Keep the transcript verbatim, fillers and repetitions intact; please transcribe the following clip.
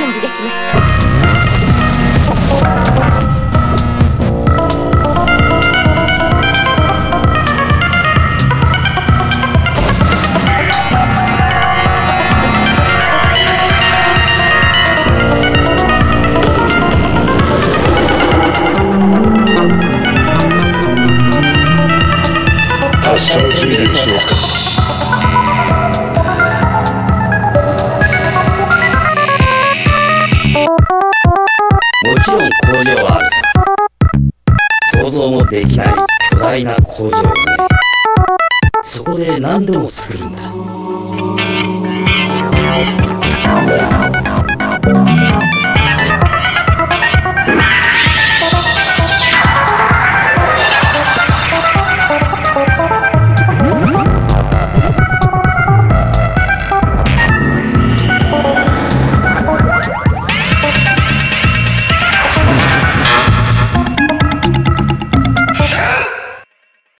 準備できました。 発射の準備できますか。 もちろん工場はあるさ。想像もできない巨大な工場がね。そこで何でも作るんだ。